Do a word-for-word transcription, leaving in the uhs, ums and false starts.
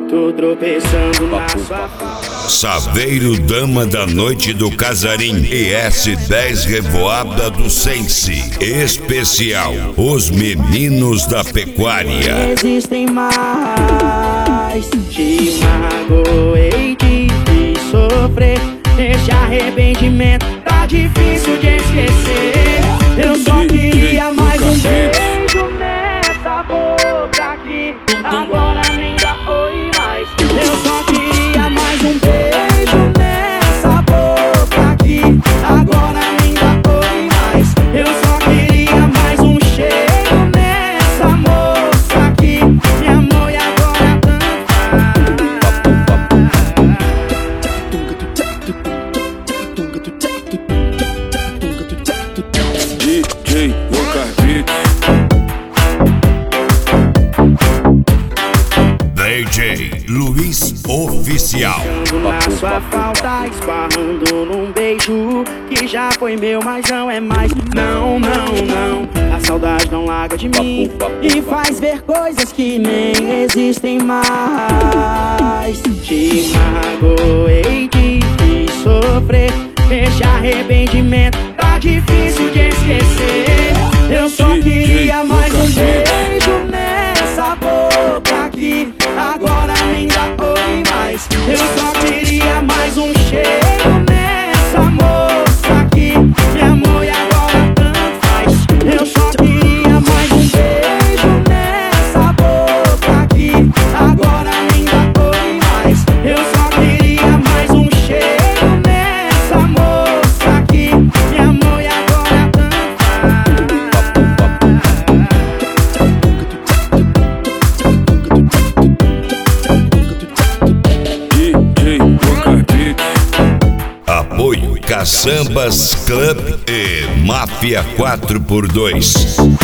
Tô tropeçando na sua falta. Saveiro, dama da noite do Casarim. E S dez Revoada do Sense. Especial, os meninos da pecuária. Existem mais. Te magoei, te fiz sofrer. Esse arrependimento tá difícil de esquecer. Eu só queria mais um beijo nessa boca aqui. Agora nem dá oi mais. Eu só queria mais um beijo nessa boca aqui. Agora nem dá oi mais. Eu só queria mais um cheiro nessa moça aqui. Me amor e agora D J Lucas Beats. D J Luiz Oficial. na sua falta, esbarrando num beijo que já foi meu, mas não é mais. Não, não, não. A saudade não larga de mim e faz ver coisas que nem existem mais. Te magoei, te fiz sofrer. Esse arrependimento tá difícil de esquecer. Eu só queria mais um beijo nessa boca aqui. Agora nem dá oi mais. Eu só queria mais um cheiro nessa moça aqui. Me amor e agora tanto faz. Eu só queria mais um beijo nessa boca aqui. Agora nem dá oi mais. Eu só queria mais um cheiro nessa moça aqui. Me amor e agora tanto Apoio Caçambas Club e Máfia quatro por dois.